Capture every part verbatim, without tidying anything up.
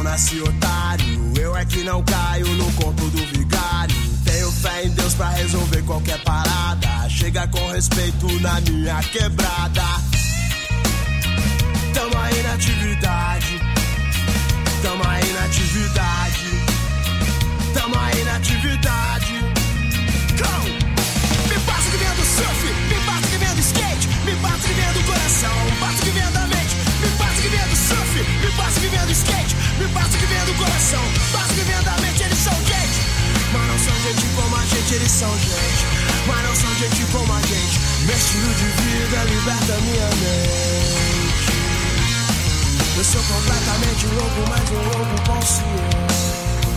nasci otário. Eu é que não caio no conto do vigário. Tenho fé em Deus pra resolver qualquer parada. Chega com respeito na minha quebrada. Tamo aí na atividade. Tamo aí na atividade. Tamo aí na atividade. Go! Me passa que vem do surf, me passa que vem do skate, me passa que vem do coração, passa que vem da mente. Me passa que vem do surf, me passa que vem do skate, me passa que vem do coração, passa que vem da mente. Eles são gente, mas não são gente como a gente. Eles são gente, mas não são gente como a gente. Meu estilo de vida liberta minha mente. Eu sou completamente louco, mas um louco consciente.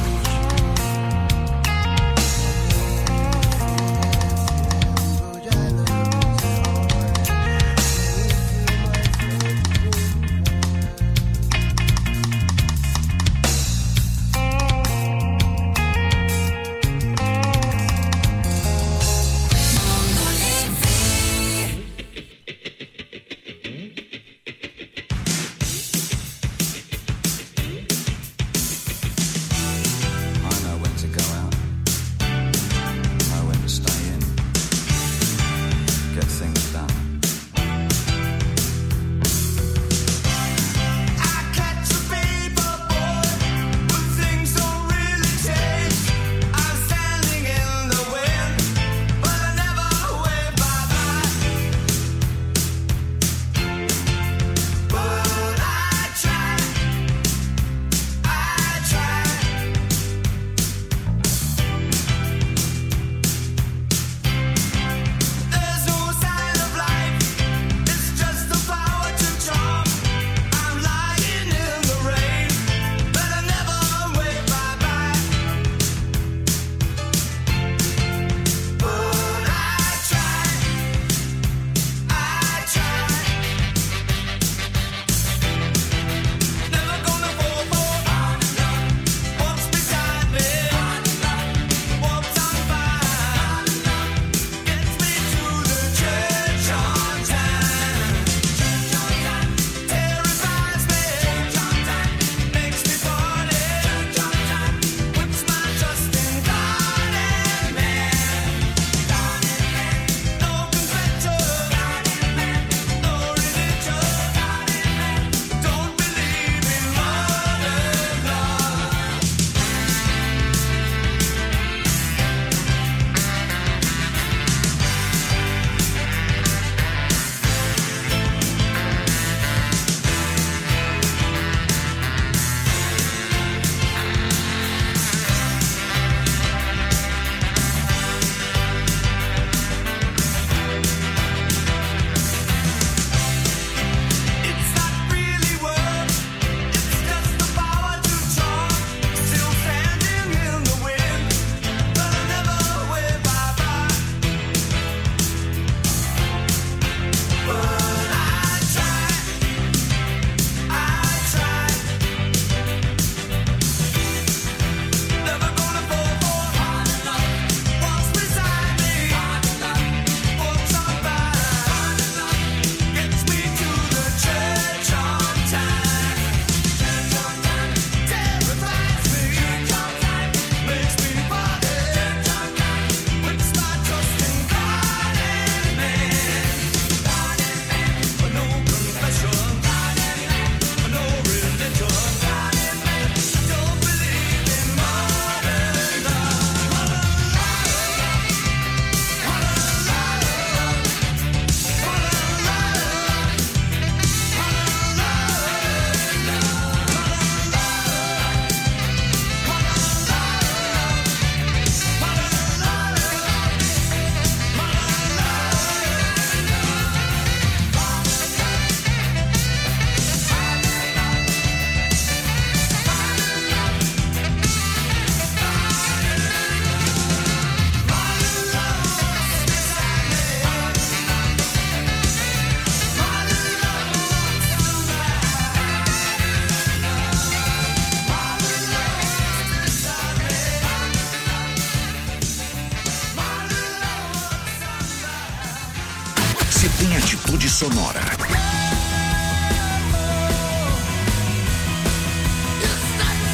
em Atitude Sonora.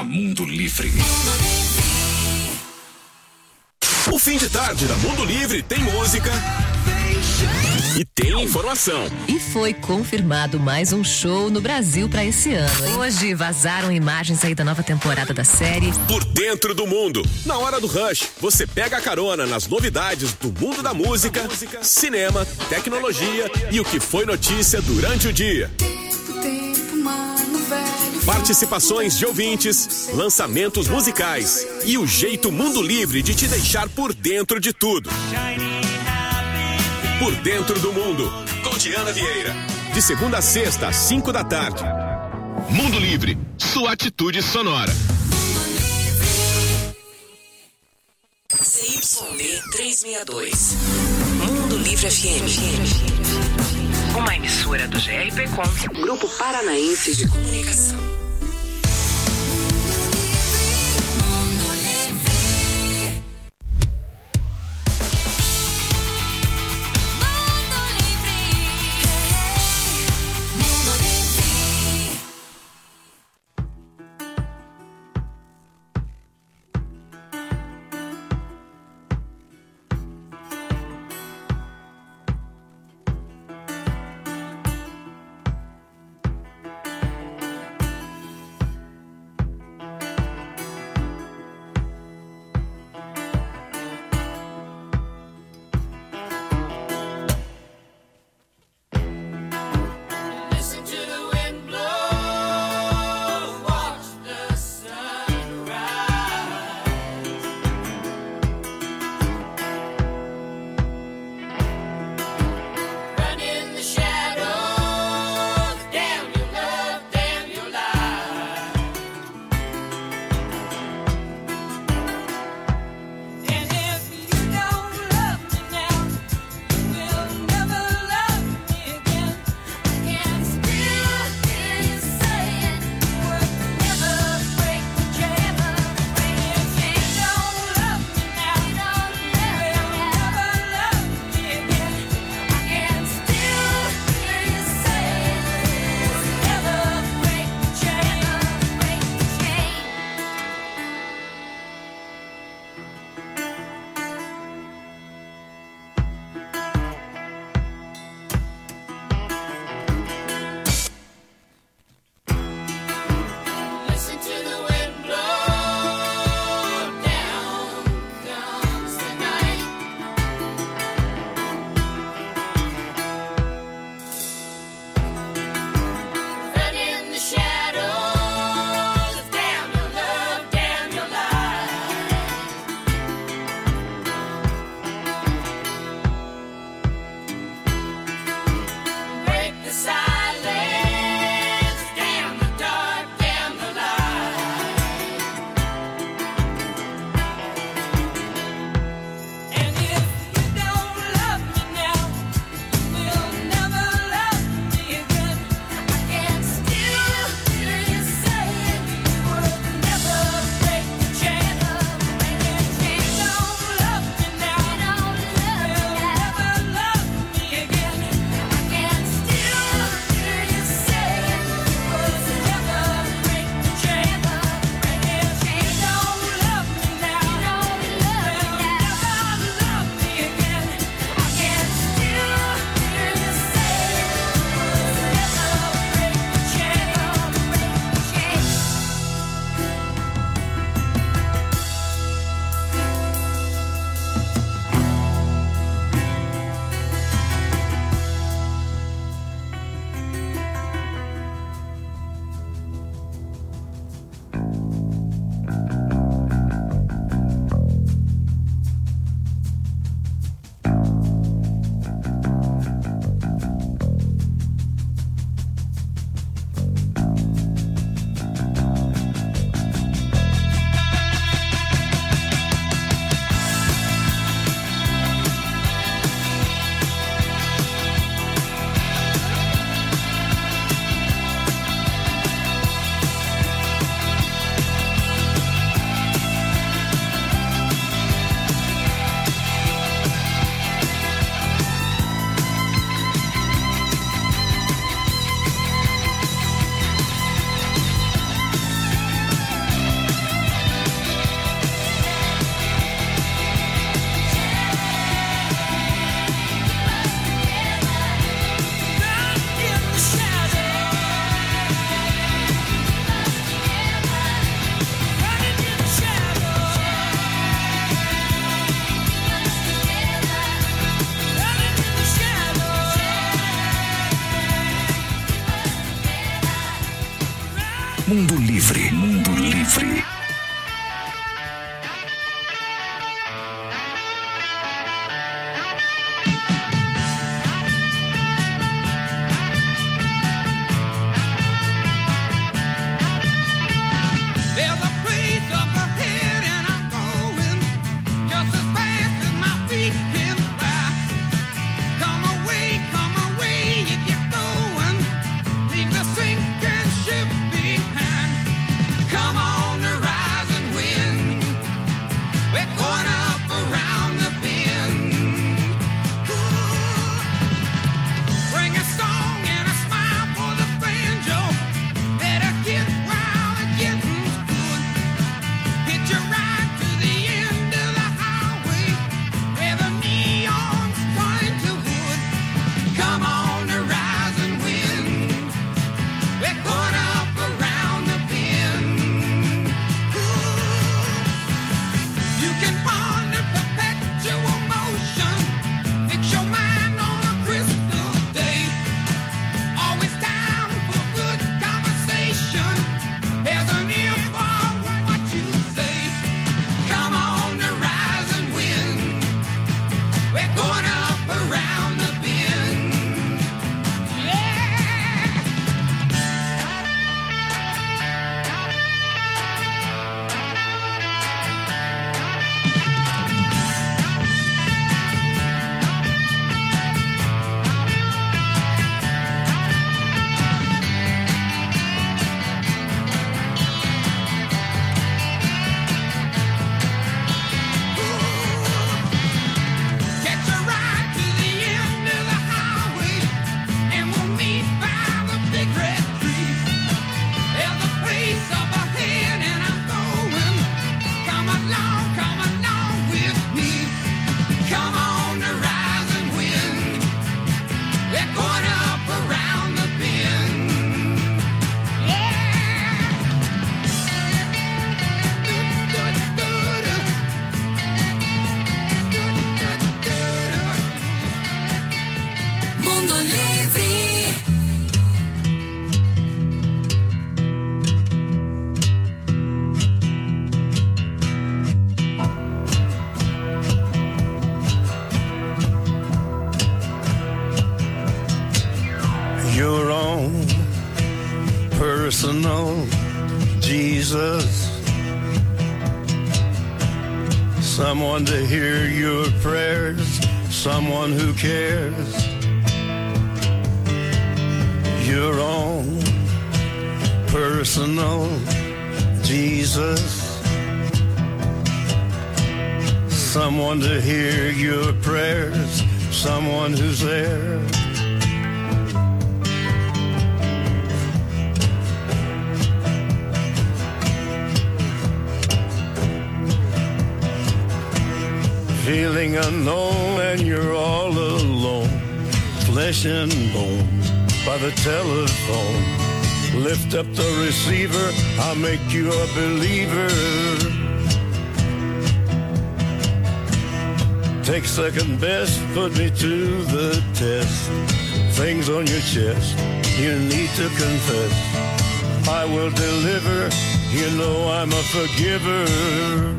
Mundo Livre. O fim de tarde da Mundo Livre tem música e tem informação. E foi confirmado mais um show no Brasil pra esse ano, hein? Hoje vazaram imagens aí da nova temporada da série Por Dentro do Mundo. Na hora do Rush, você pega a carona nas novidades do mundo da música, cinema, tecnologia e o que foi notícia durante o dia. Participações de ouvintes, lançamentos musicais e o jeito Mundo Livre de te deixar por dentro de tudo. Por Dentro do Mundo, com Diana Vieira. De segunda a sexta, às cinco da tarde. Mundo Livre, sua atitude sonora. C Y D trezentos e sessenta e dois. Mundo Livre F M. Uma emissora do G R P Com, Grupo Paranaense de Comunicação. Mundo Livre. Mundo Livre. Personal Jesus, someone to hear your prayers, someone who cares. Your own personal Jesus, someone to hear your prayers, someone who's there. Feeling unknown and you're all alone, flesh and bone by the telephone. Lift up the receiver, I'll make you a believer. Take second best, put me to the test. Things on your chest, you need to confess. I will deliver, you know I'm a forgiver.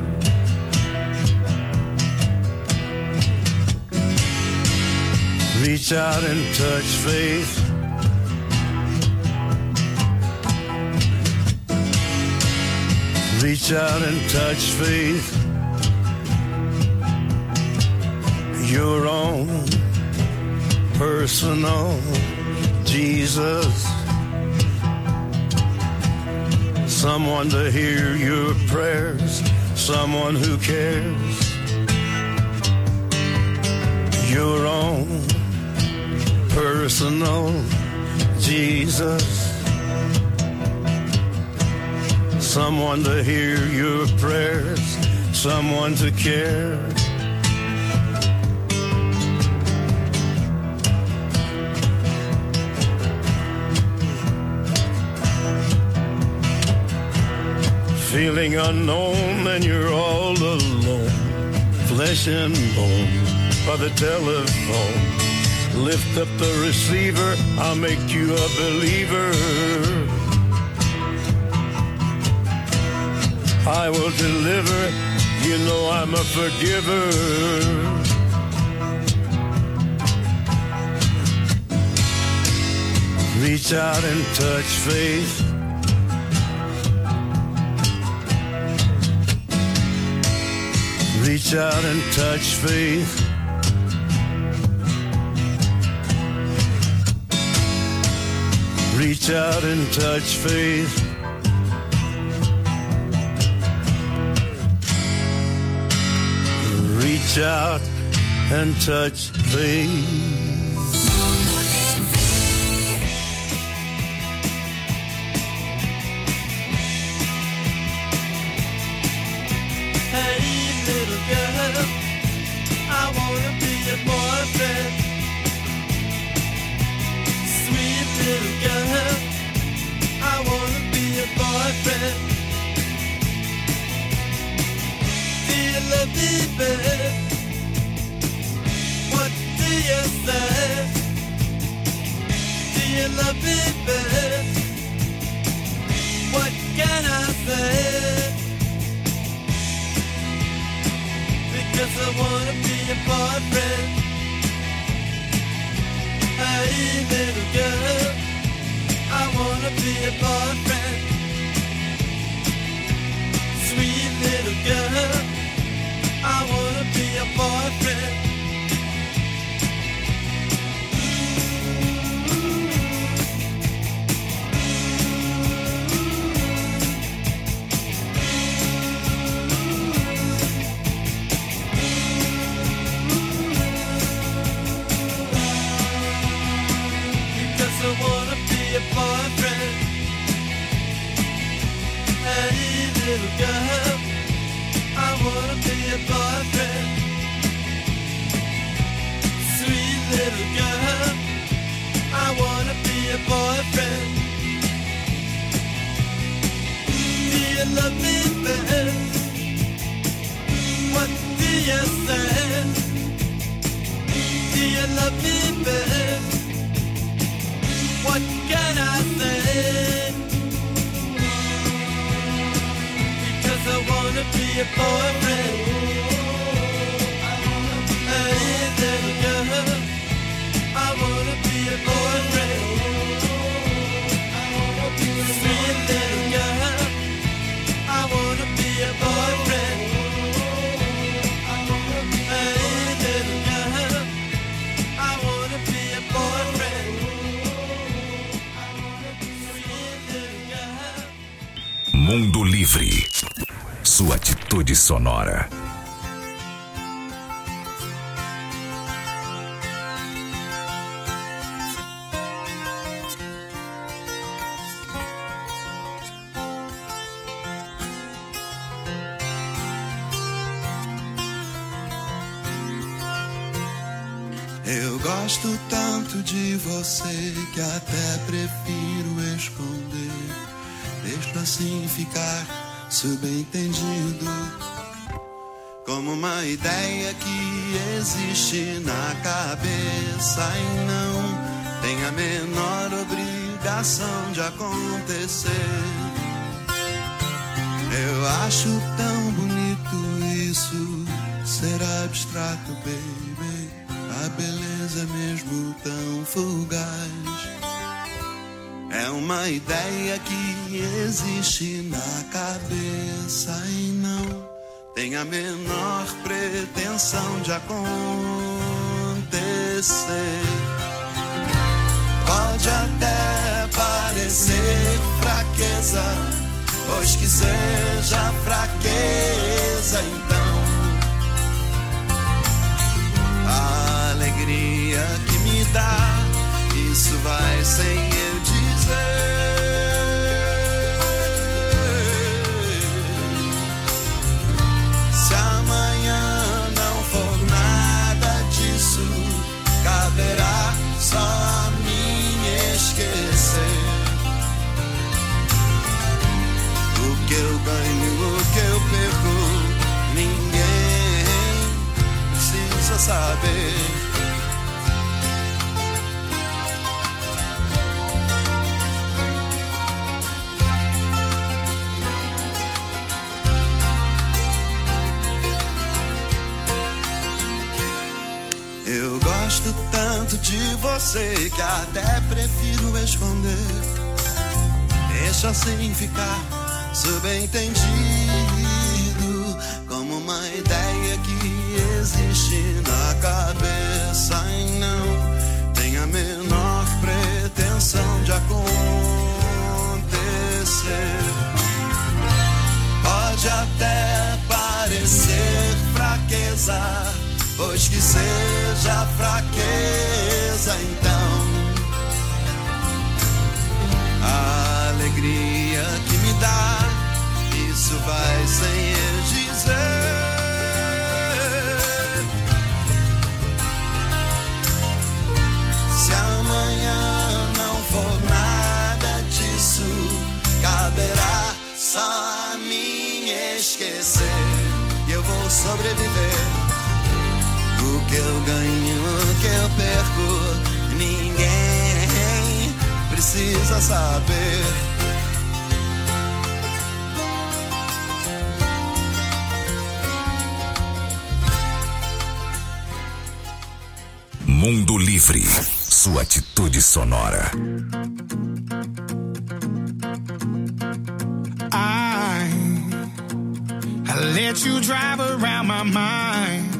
Reach out and touch faith. Reach out and touch faith. Your own personal Jesus, someone to hear your prayers, someone who cares. Your own personal Jesus, someone to hear your prayers, someone to care. Feeling unknown and you're all alone, flesh and bone by the telephone. Lift up the receiver, I'll make you a believer. I will deliver. You know I'm a forgiver. Reach out and touch faith. Reach out and touch faith. Reach out and touch faith. Reach out and touch faith. I wanna be your boyfriend. Sweet little girl, I wanna be your boyfriend. Do you love me, babe? What do you say? Do you love me, babe? What can I say? Because I wanna be your boyfriend. Hey little girl, I wanna be your boyfriend. Sweet little girl, I wanna be your boyfriend. I wanna be your boyfriend. Hey little girl, I wanna be your boyfriend. Sweet little girl, I wanna be your boyfriend. Do you love me, babe? What do you say? Do you love me, babe? What can I say? Because I wanna be your boyfriend. Hey little girl, I wanna be your boyfriend. Sweet little girl, I wanna be your boyfriend. Hey little girl, I wanna be your boyfriend. Mundo Livre. Sua atitude sonora. Eu gosto tanto de você que até prefiro esconder. Deixa assim ficar subentendido, como uma ideia que existe na cabeça e não tem a menor obrigação de acontecer. Eu acho tão bonito isso, ser abstrato, baby. A beleza é mesmo tão fugaz. É uma ideia que existe na cabeça e não tem a menor pretensão de acontecer. Pode até parecer fraqueza, pois que seja fraqueza, então a alegria que me dá, isso vai sem eu dizer. Se amanhã não for nada disso, caberá só a mim esquecer. O que eu ganho, o que eu perco, ninguém precisa saber. você que até prefiro esconder. Deixa assim ficar subentendido, como uma ideia que existe na cabeça e não tem a menor pretensão de acontecer. Pode até parecer fraqueza, pois que seja fraqueza então. A alegria que me dá, isso vai sem eu dizer. Se amanhã não for nada disso, caberá só a mim esquecer. E eu vou sobreviver. O que eu ganho, o que eu perco, ninguém precisa saber. Mundo Livre, sua atitude sonora. I, I let you drive around my mind.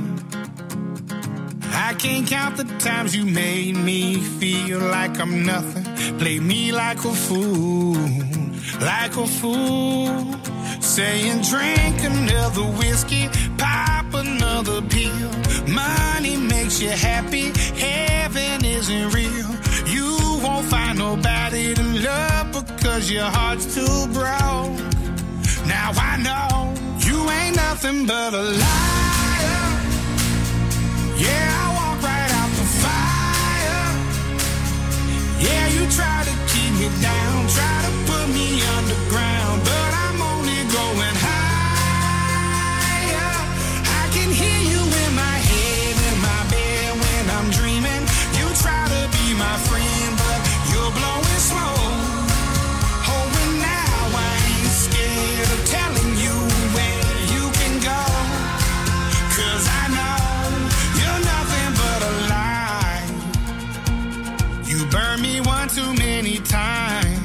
I can't count the times you made me feel like I'm nothing. Play me like a fool, like a fool. Saying drink another whiskey, pop another pill. Money makes you happy, heaven isn't real. You won't find nobody to love because your heart's too broke. Now I know you ain't nothing but a liar. Yeah, I walk right out the fire. Yeah, you try to keep me down, try to put me underground, but I'm only going higher. I can hear you in my head, in my bed when I'm dreaming. You try to be my friend, but you're blowing smoke. Oh, and now I ain't scared of telling you where you can go, 'cause I know you're nothing but a lie. You burned me one too many times,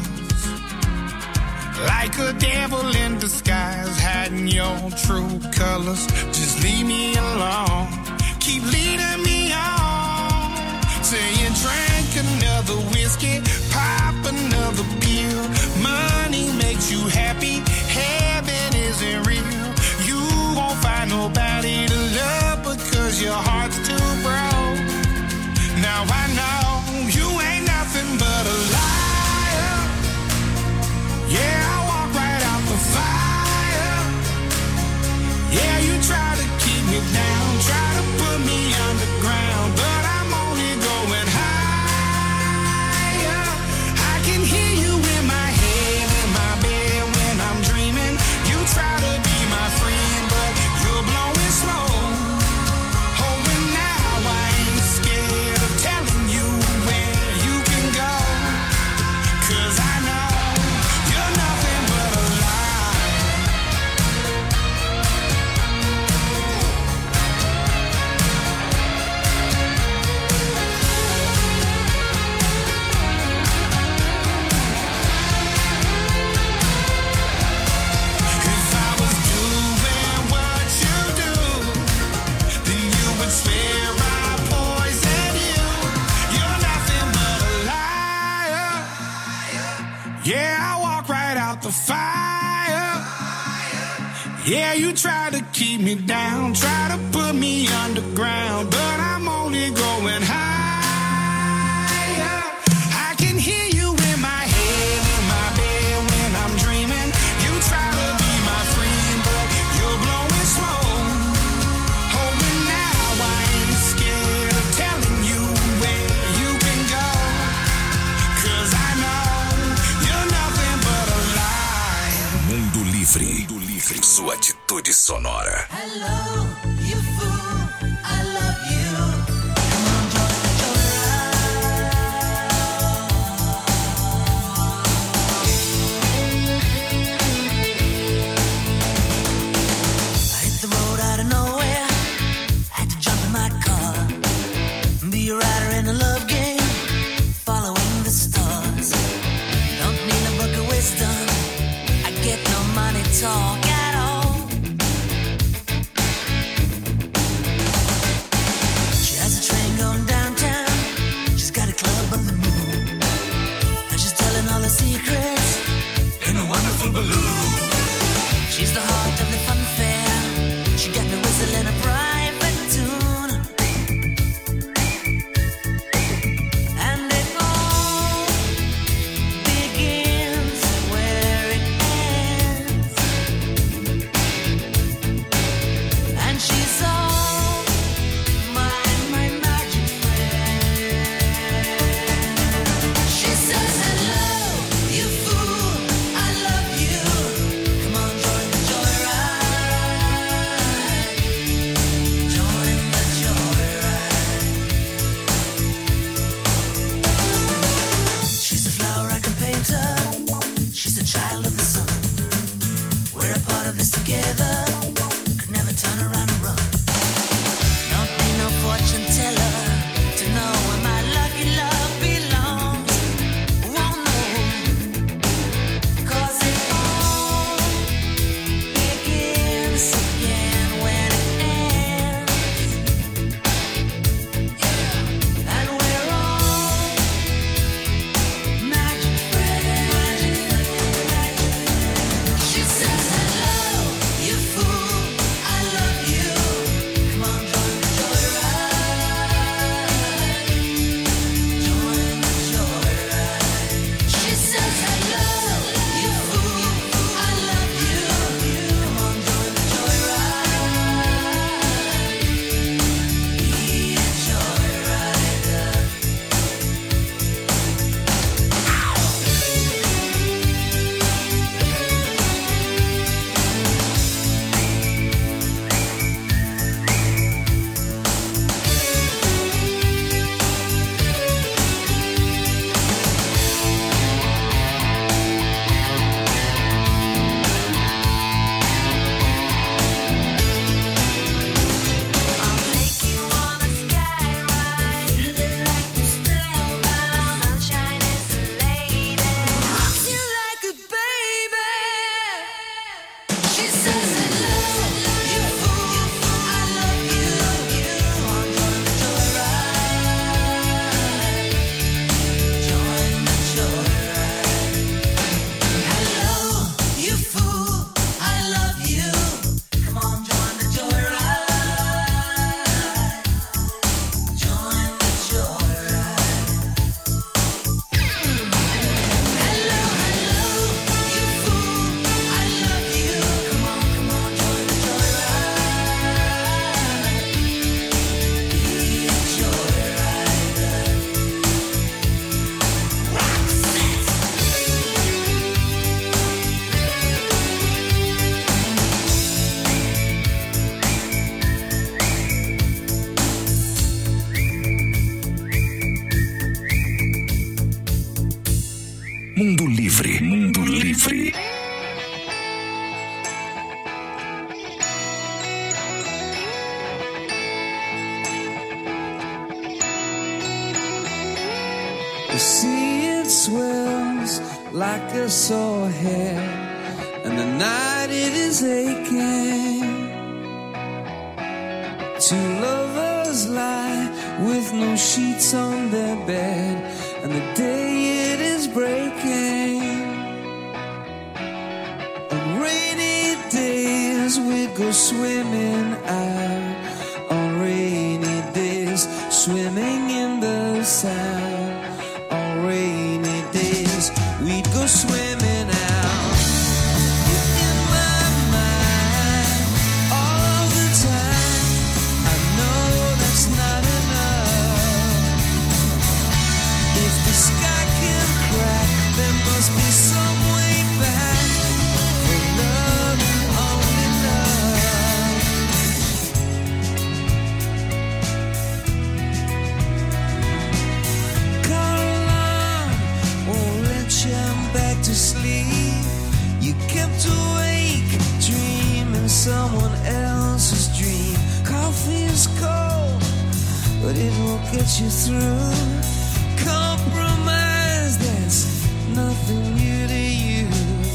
like a devil in disguise, hiding your true colors. Just leave me alone, keep leading me on. Saying drink another whiskey, pop another pill. Money makes you happy, heaven isn't real. You won't find nobody to love because your heart's too broke. Now I know you ain't nothing but a liar. Yeah, I walk right out the fire. Yeah, you try to keep me down, try to put me underground, but I'm only going higher. I can hear you in my head, in my bed when I'm dreaming. You try to be my friend, but you're blowing smoke. Oh, and now I ain't scared of telling you where you can go, 'cause I know you're nothing but a lie. If I was doing what you do, then you would swear I poisoned you. You're nothing but a liar. Yeah, I walk right out the fire. Yeah, you try to keep me down, try to put me underground, but I'm only going higher. I can hear you in my head, in my bed when I'm dreaming. You try to be my friend, but you're blowing smoke. Oh, and now I ain't scared of telling you where you can go, 'cause I know you're nothing but a lie. Mundo Livre, Mundo Livre, sua atitude sonora. Hello, you fool, I love you. Come on, join the joyride. I hit the road out of nowhere, had to jump in my car, be a rider in a love game. together, could never turn around and run. Don't need no fortune teller to know where my lucky love belongs. Won't know, 'cause it all begins again when it ends. Yeah. And we're all magic friends. She says hello, you fool, I love you. Come on, join the joyride. Join the joyride. She says hello, you fool, I love you. Come on, join the joyride. Be a joyrider. I'll take you on a sky ride, like the spellbound. Sunshine is the lady, rocks you like a baby. She says hello, you fool, I love you. Come on, join the joyride. Join the joyride. Hello, you fool, I love you. Come on, join the joyride. Join the joyride. Hello, hello, you fool, I love you. Come on, come on, join the joyride. Be a joyrider. Mundo Livre, Mundo Livre. The sea it swells like a sore head, and the night it is aching. Two lovers lie with no sheets on their bed, and the day it is breaking. On rainy days we go swimming out, on rainy days swimming in the sand. On rainy days we'd go swimming out. You're in my mind all the time. I know that's not enough. If the sky can crack, there must be some way back for love and only love. Call alarm won't let you back to sleep. You kept awake, dreaming someone else's dream. Coffee is cold, but it won't get you through. Compromise, that's nothing new to you.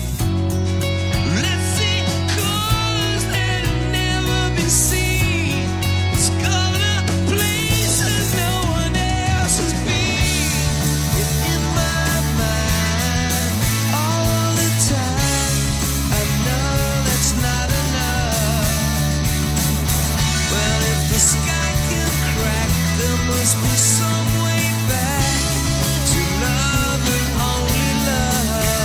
Let's see colors that have never been seen. Let's color places no one else has been. You're in my mind all the time. I know that's not enough. Well, if the sky can crack, there must be some way back to love and only love.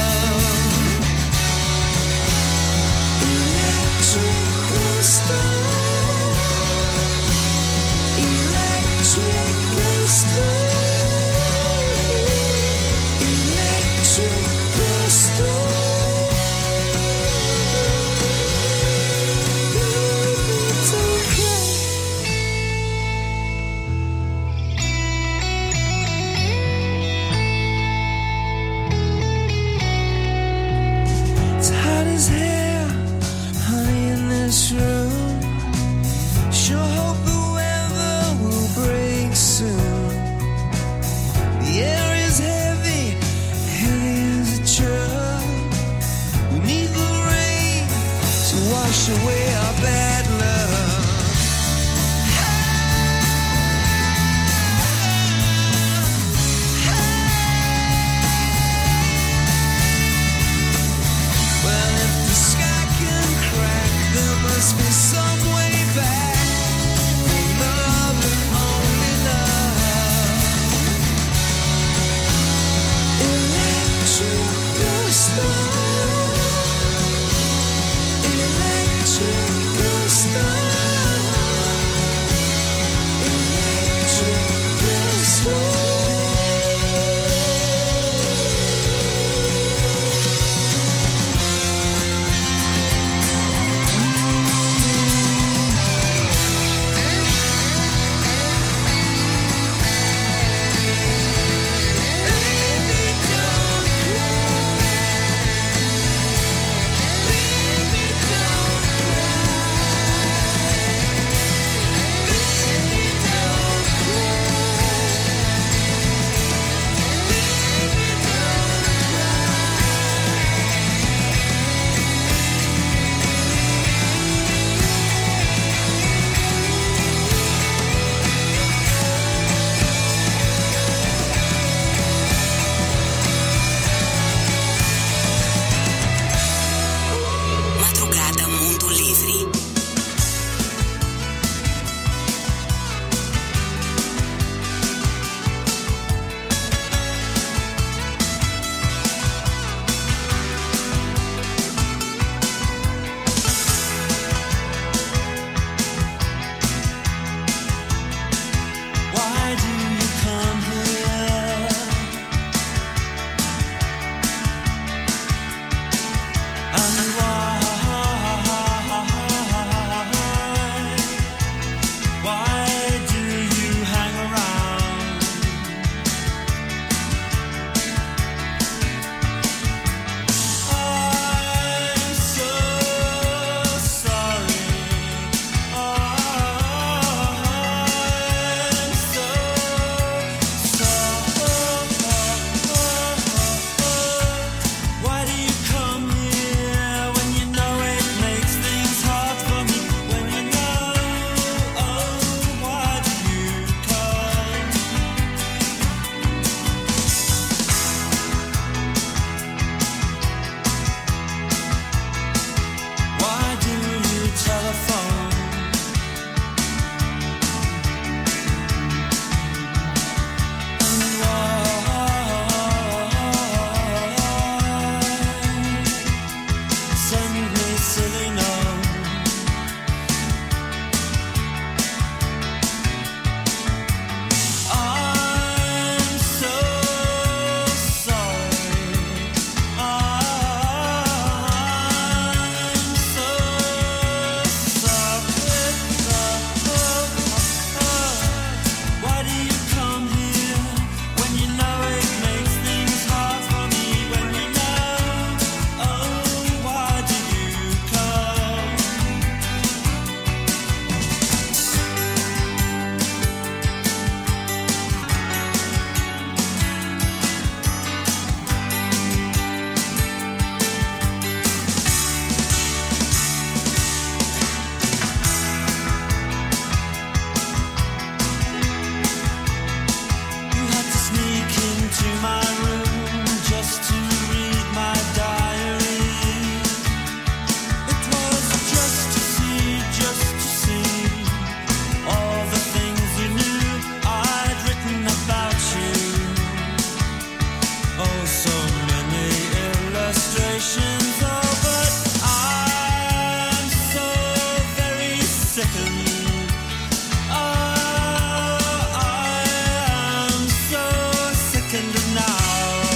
wash away our bad luck. Well, if the sky can crack, there must be some way back. For love and only love. Electric gusto. Electric gusto. Electric gusto. Madrugada Mundo Livre. Why do you come here? And why? Why do you hang around? I'm so sorry. I'm so sorry. Why do you come here when you know it makes things hard for me? When you know, oh, why do you come? Why do you telephone? And why send me silly notes? I'm so sorry. I'm so sorry. Why do you come here when you know it makes things hard for me? When you know, oh, why do you come? You had to sneak into my room just to read my diary. It was just to see, just to see all the things you knew I'd written about you. Oh, so many illustrations. Oh, but I'm so very sickened. Oh, I am so sickened now.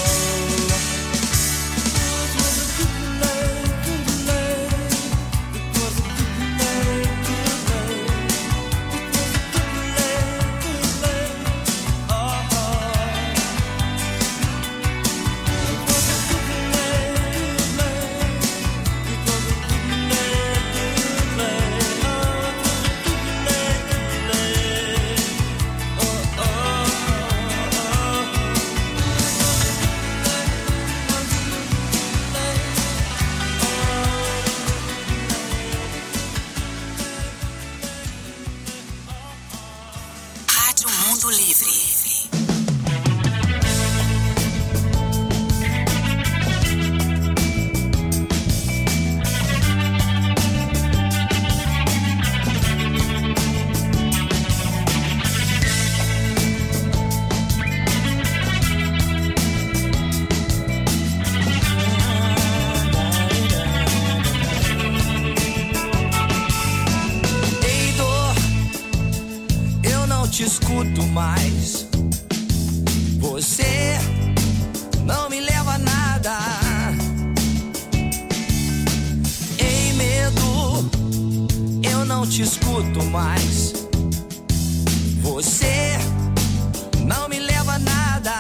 It was a good lay, good lay. It was a good lay, good lay. It was a good lay, good lay. Oh, it was a good lay, good lay. escuto mais. Você não me leva a nada. Ei, medo, eu não te escuto mais. Você não me leva a nada.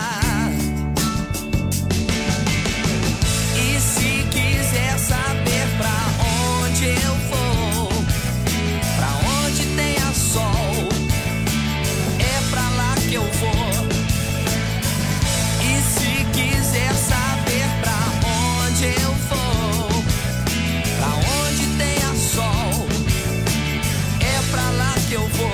E se quiser saber pra onde eu vou, pra onde tenha sol, é pra lá que eu vou. E se quiser saber pra onde eu vou, pra onde tenha sol, é pra lá que eu vou.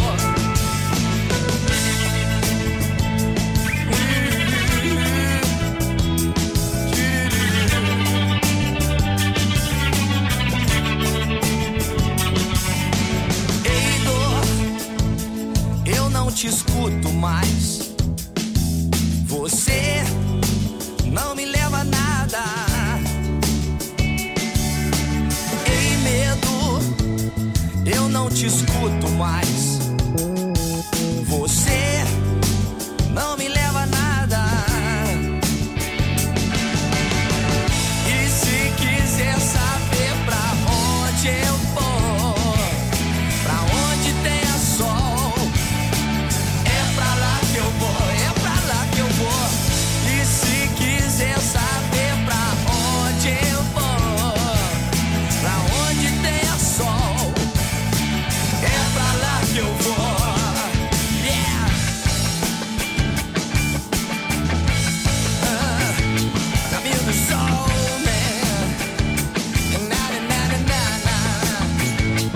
Te escuto mais. Você não me leva a nada. Ei, medo, eu não te escuto mais. Você não me leva a nada. E se quiser saber pra onde eu vou, pra onde tenha sol, eu vou, é pra lá que eu vou. E se quiser saber pra onde eu vou, pra onde tenha sol, é pra lá que eu vou. Yeah. Ah, caminho do sol, man. Na, na, na, na, na.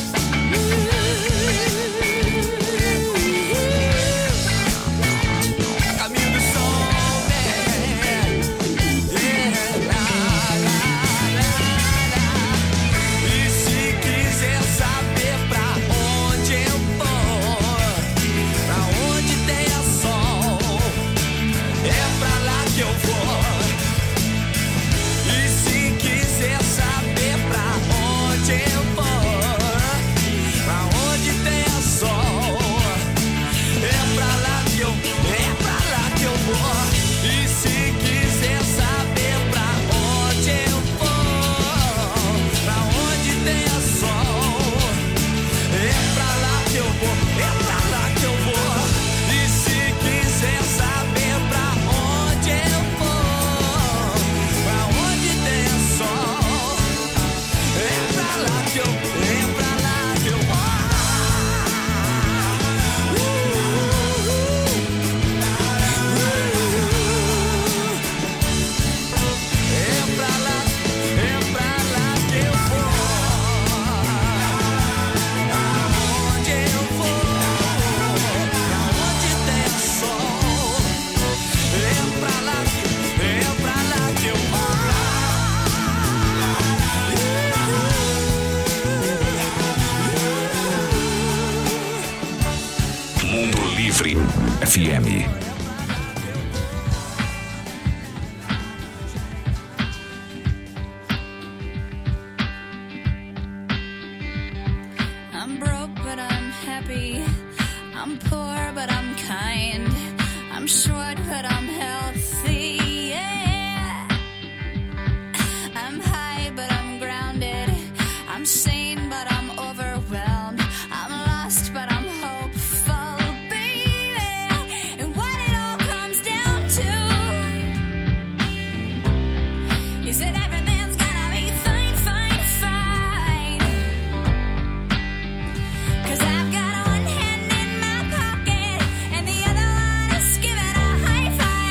Caminho do sol, man. Yeah, la, la, la, la. E se quiser saber pra onde eu vou, pra onde tenha sol, é pra lá que eu vou. E se quiser saber pra onde eu vou, pra onde tenha sol, é pra lá que eu, é pra lá que eu vou. E se quiser saber pra onde eu vou, pra onde tenha sol, é pra lá que eu vou, é pra lá que eu vou. E se quiser saber pra onde eu vou, pra onde tenha sol, é pra lá que eu, é pra lá que eu vou. É pra lá, é pra lá que eu vou. Aonde eu vou, pra onde tem sol, é pra lá, é pra lá que eu vou. Mundo Livre F M. I'm broke, but I'm happy. I'm poor, but I'm kind. I'm short, but I'm healthy. Yeah. I'm high, but I'm grounded. I'm sane, but I'm overwhelmed. I'm lost, but I'm hopeful, baby. And what it all comes down to is that everything's gonna be fine, fine, fine. 'Cause I've got one hand in my pocket and the other one is giving a high five.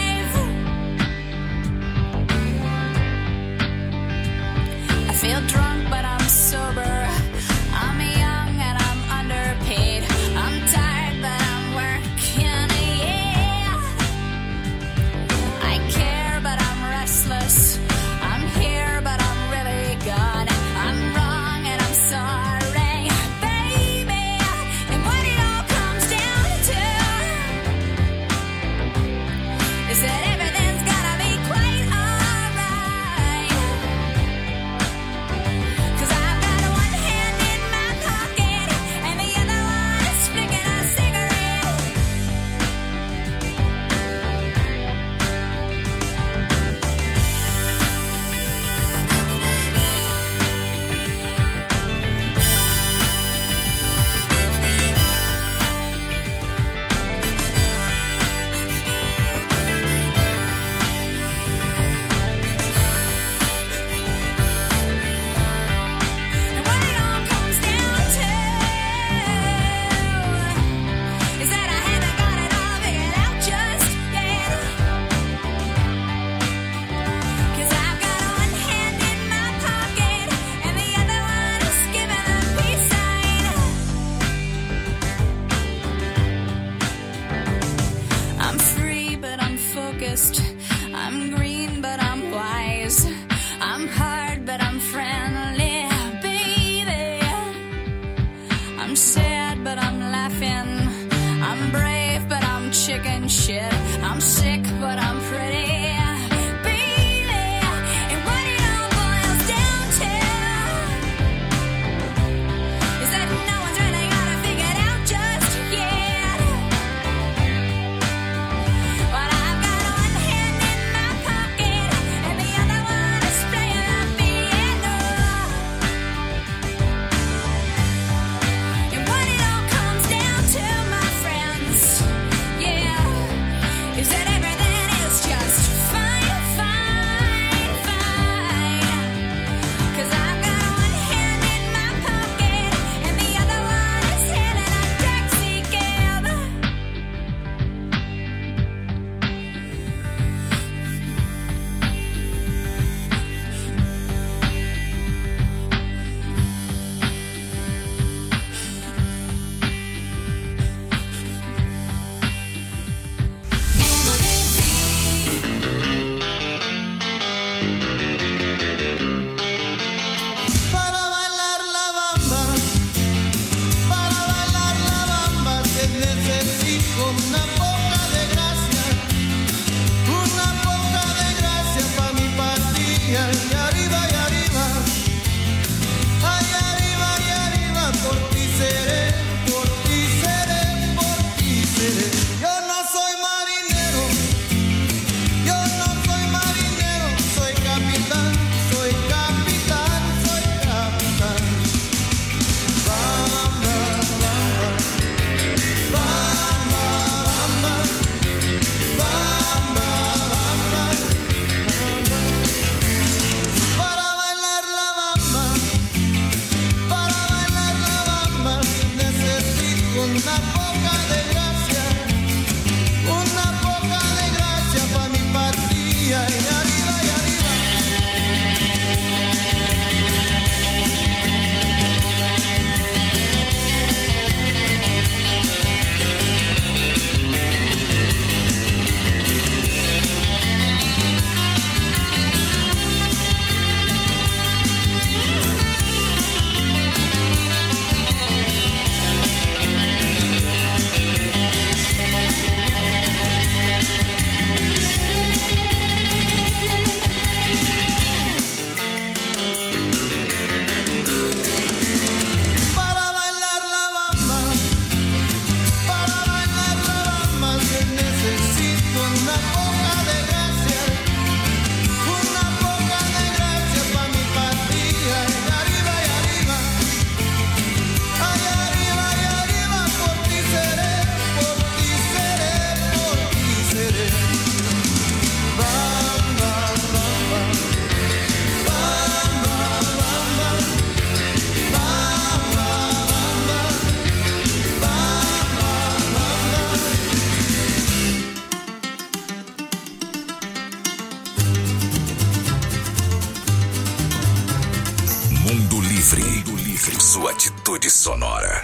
Livre. Mundo Livre. Sua atitude sonora.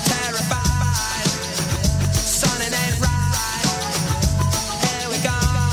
Terrified, son, it ain't right. Here we go.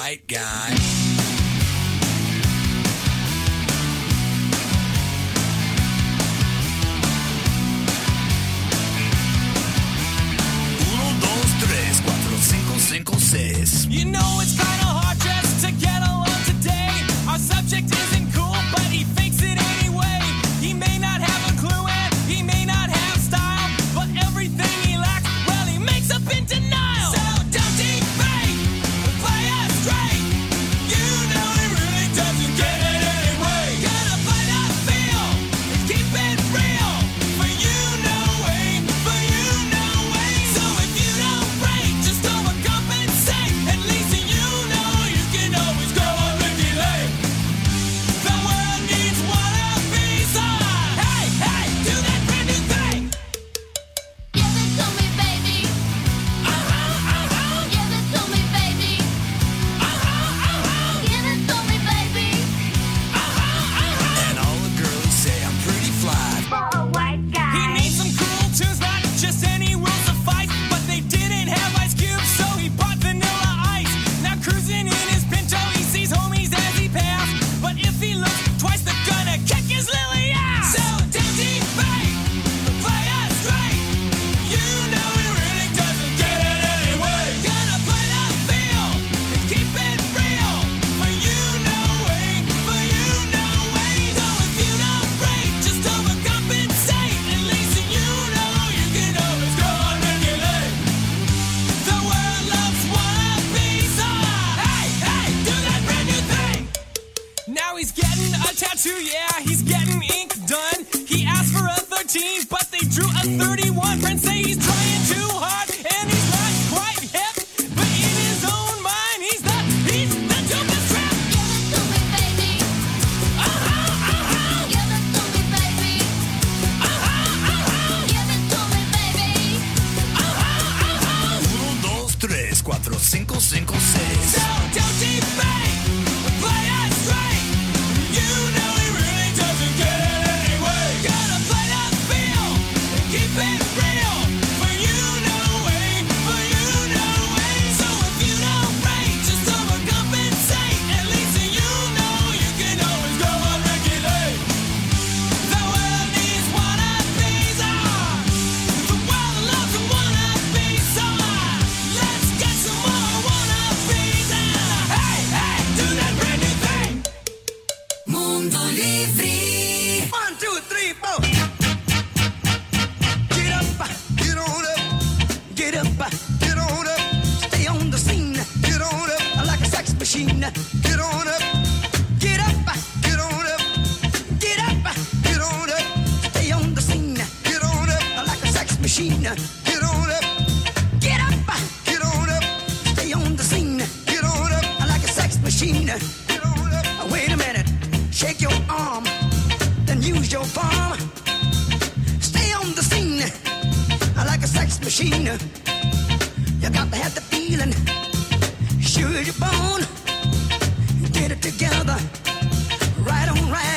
white guy. Uno, dos, tres, cuatro, cinco, cinco, seis. You know it's kind of hard just to get along today. Our subject isn't cool, but he fakes it anyway. He may not have a clue and he may not have style, but everything he lacks, well, he makes up in denial. So don't debate, play us straight. You know he really doesn't get it anyway. Gotta fight our feel and keep it real. For you no way, for you no way. So if you don't break, just overcompensate. At least you know you can always go on Ricky Lake. The world needs one of these. Ah, hey, hey, do that brand new thing. Give it to me, baby. Uh-huh, uh-huh, Give it to me, baby. uh-huh, uh-huh, Give it to me, baby. uh-huh, uh-huh. And all the girls say I'm pretty fly. For a white He guy. needs some cool tunes, not just any rules to fight. But they didn't have Ice Cube, so he bought Vanilla Ice. Now cruising in his Pinto, he sees homies as he passed. But if he looks twice, they're gonna kick his lily ass. So don't debate, play us straight. You know he really doesn't get it anyway. Gotta play the feel and keep it real. For you no way, for you no way. So if you don't break, just overcompensate. At least you know you can always go on Ricky Lake. The world loves wannabes. Ah, hey, hey, do that brand new thing. Now he's getting a tattoo, yeah, he's getting ink done. He asked for a thirteen, but they drew a thirty-one. Friends say he's trying too hard, and he's not quite hip. But in his own mind, he's the, he's the dopest trap. Give it to me, baby. Uh-huh, uh-huh, Give it to me, baby. uh-huh, uh-huh, Give it to me, baby. uh-huh, uh-huh. Uno, dos, tres, cuatro, cinco, cinco, seis. So don't debate, play us straight. You know he really doesn't get it anyway. Gotta play the feel and keep it real. For you no way, for you no way. So if you don't break, just overcompensate. At least you know you can always go on Ricky Lake. The world needs wannabes. Ah, the world loves wannabes. So ah, let's get some more wannabes. And ah, hey, hey, do that brand new thing. Mundo Livre. One, two, three, four. Get up, get on up, get up, get on up. Stay on the scene, get on up like a sex machine. Get on up, get up, get on up, get up, get on up. Stay on the scene, get on up like a sex machine. Get on up, get up, get on up. Stay on the scene, get on up like a sex machine. Get on up. Wait a minute, shake your arm, then use your palm. Stay on the scene like a sex machine. You got to have the feeling, sure you're born. Get it together, right on, right